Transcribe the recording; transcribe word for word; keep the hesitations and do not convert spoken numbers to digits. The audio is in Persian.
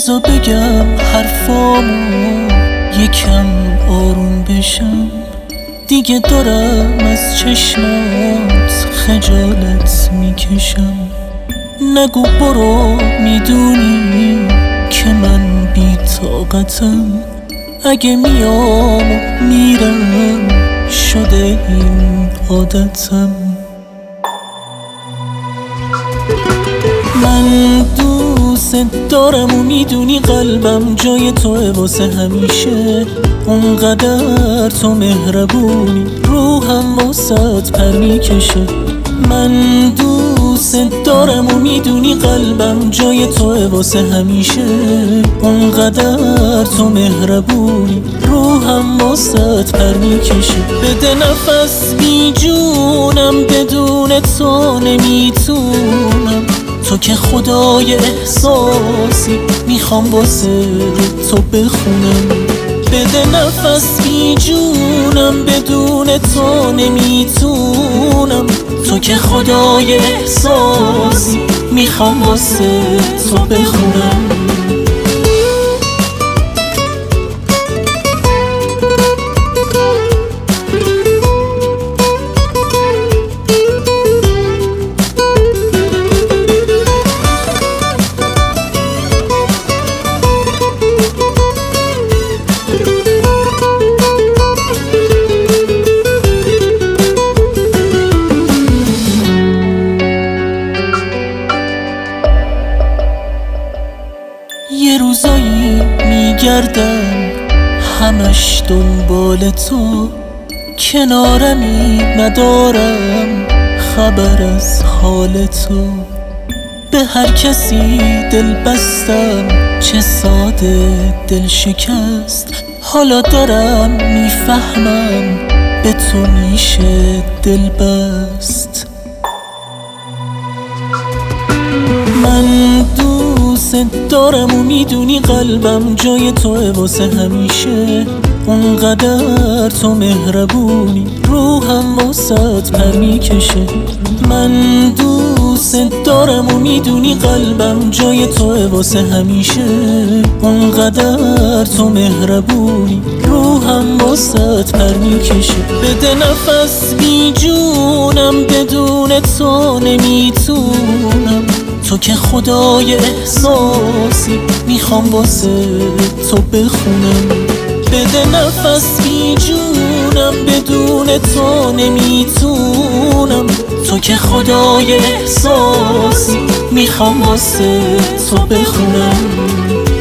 بذار بگم حرفامو یکم آروم بشم، دیگه دارم از چشمات خجالت میکشم. نگو برو، میدونی که من بی طاقتم، اگه میام و میرم شده این عادتم. من دوست دارم و میدونی قلبم جای توه واسه همیشه، اونقدر تو مهربونی روحم واسط پر میکشه. من دوست دارم و میدونی قلبم جای توه واسه همیشه، اونقدر تو مهربونی روحم واسط پر میکشه. بده نفس بی جونم، بدون تو نمیتونم، تو که خدای احساسی میخوام واسه تو بخونم. بده نفس بی جونم، بدون تو نمیتونم، تو که خدای احساسی میخوام واسه تو بخونم. یه روزایی میگردم همش دنبال تو، کنارمی ندارم خبر از حال تو. به هر کسی دل بستم چه ساده دل شکست، حالا دارم میفهمم به تو میشه دل بست. من دوست دارم و میدونی قلبم جای توه واسه همیشه، اونقدر تو مهربونی روحم واسط پر میکشه. من دوست دارم و میدونی قلبم جای توه واسه همیشه، اونقدر تو مهربونی روحم واسط پر میکشه. بده نفس بی جونم، بدون تو نمیتونم، تو که خدای احساسی میخوام واسه تو بخونم. بده نفس بی جونم، بدون تو نمیتونم، تو که خدای احساسی میخوام واسه تو بخونم.